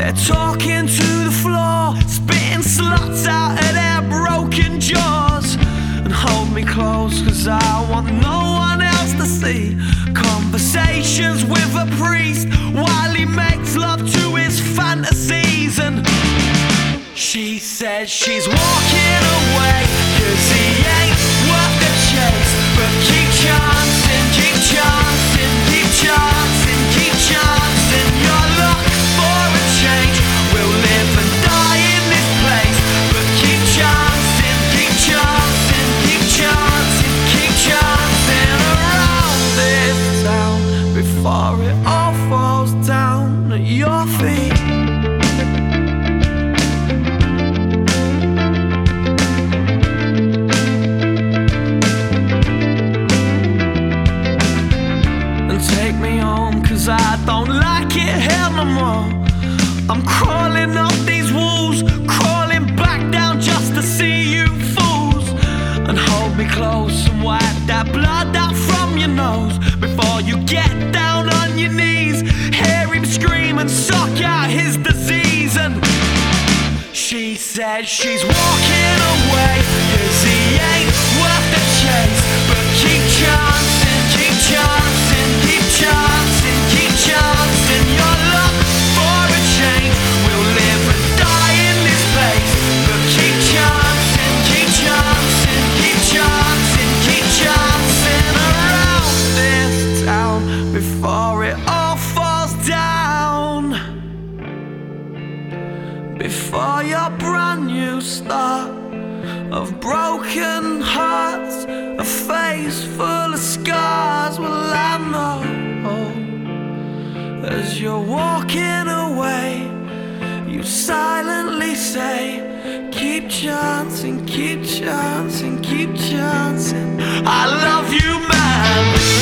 They're talking to the floor, spitting sluts out of their broken jaws. And hold me close, cause I want no one else to see. Conversations with a priest while he makes love to his fantasies. And she says she's walking away, cause he ain't worth the chase. But keep chancing, keep chancing, keep chancing, keep chancing your luck for a change. We'll live and die in this place. But keep chancing, keep chancing, keep chancing, keep chancing around this town before it all falls down at your feet. I don't like it here no more. I'm crawling up these walls, crawling back down just to see you fools. And hold me close and wipe that blood out from your nose before you get down on your knees. Hear him scream and suck out his disease. And she says she's walking away, cause he ain't worth the chase. But keep chancing, keep chancing, keep chancing, keep chancing your luck for a change. We'll live and die in this place. But keep chancing, keep chancing, keep chancing, keep chancing around this town before it all falls down. Before your brand new start of broken hearts, a face full of scars. Well, I know as you're walking away, you silently say, keep chancing, keep chancing, keep chancing. I love you, man.